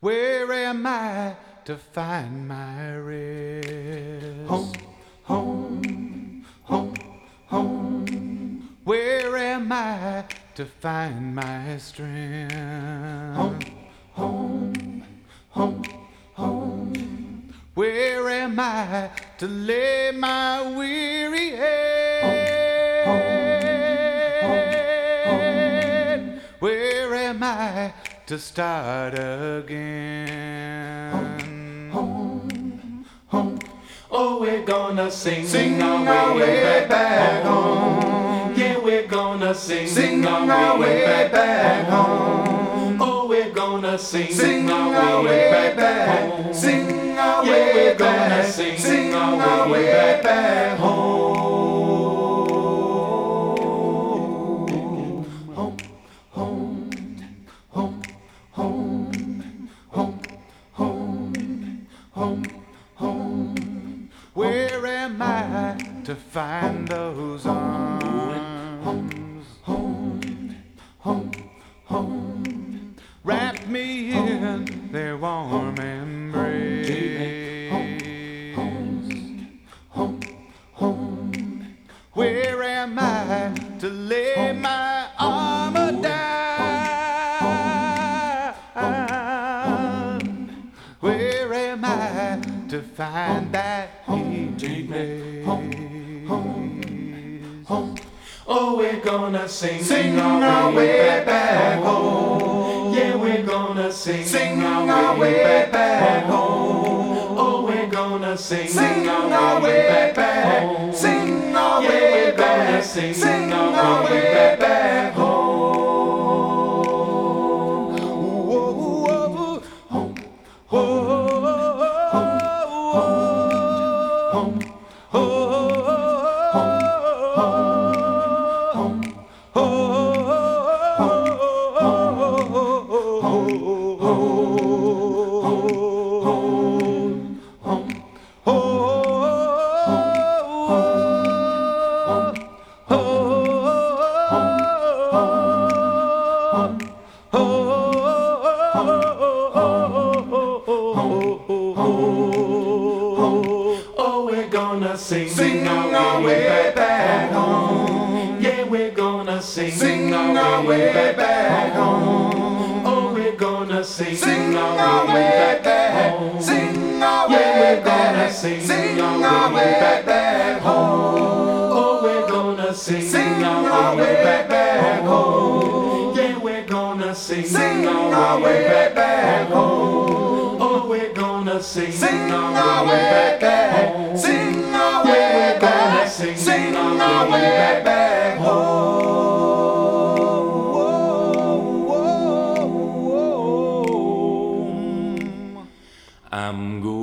Where am I to find my rest? Home, home, home, home. Where am I to find my strength? Home, home, home, home. Where am I to lay my weary head? Where am I to start again? Home, home. Oh, we're gonna sing our way back home. Yeah, we're gonna sing our way back home. Oh, we're gonna Sing our way back home. Sing our way back. Sing our way back home. Home, home, home, home, home, home, home, home. Where am I to find those arms? Home, home, home. Wrap me in their warm embrace. Home, home. Where am I to lay my armor down? Where am I to find that healing place? Home. Oh, we're gonna sing our way back home. Yeah, we're gonna sing our way back home. Oh, we're gonna sing our way back home. Sing our Yeah, way we're gonna back. sing our way back home. Home. Home, Oh, we're gonna sing our way back home. Yeah, we're gonna Sing our way back home. Oh, we're gonna sing our way back. home. Sing our Yeah, way we're gonna back. sing our way back home. Oh, we're gonna sing our way back home. Yeah, we're gonna sing our way back home. Oh, we're gonna sing our way back. Sing our way Yeah, we're gonna back. sing our way back home. I'm going